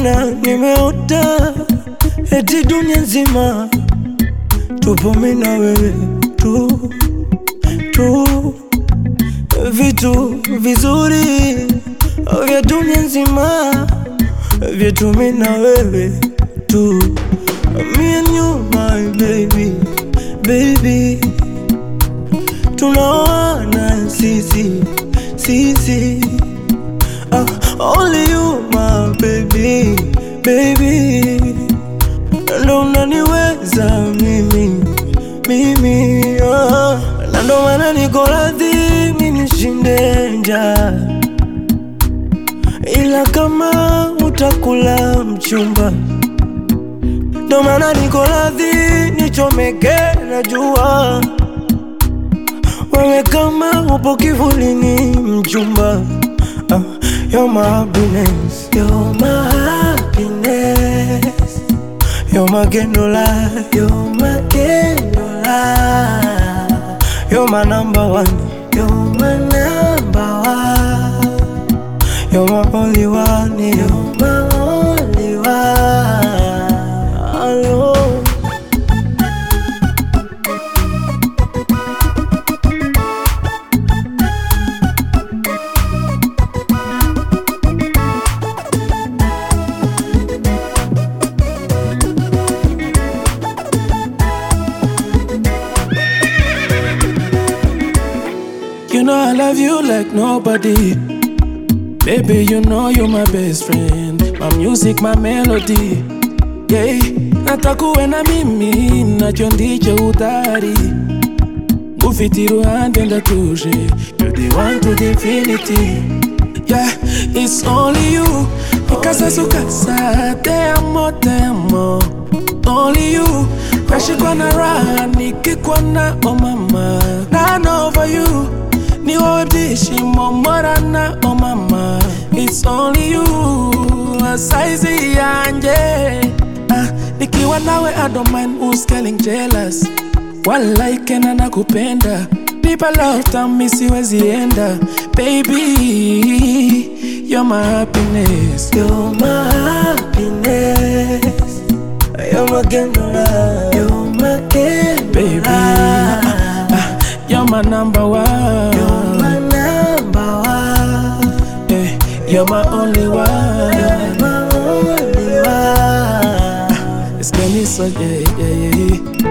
Mana nimeota eti dunia nzima tupo mimi na wewe tu. Vitu vizuri vya dunia nzima vyetu mimi na wewe tu. Me and you my baby, tunaoana sisi only you my baby, ndo unaniweza mimi na ndo maana niko radhi mimi nishinde njaa, ila kama utakula mchumba, ndo maana niko radhi nichomeke na jua, wewe kama upo kivulini mchumba. You're my happiness, you're my happiness, you're my candlelight, you're my candlelight, you're my number one, you're my number one, you're my only one, you're my only one. Hello. You know I love you like nobody. Baby, you know you're my best friend. My music, my melody. Yeah, natakuwe na mimi, nacho ndicho utari. Mufitiru handenda tuje. You're the one to the infinity. Yeah, it's only you. Ikasa sukasa, te amo. Only you. Nashikwa na raha, nikikwa na oh mama. Run over you. Ni wewe dishi momorana oh mama. It's only you, a size yanje. Nikiwa nawe I don't mind who's getting jealous. Walike na nakupenda. Nipa love time siwezi enda. Baby, you're my happiness, you're my happiness, you're my candlelight, you're my candlelight. Baby, you're my number one, you're my number one, yeah, you're my only one, you're my only one. It's getting so yeah.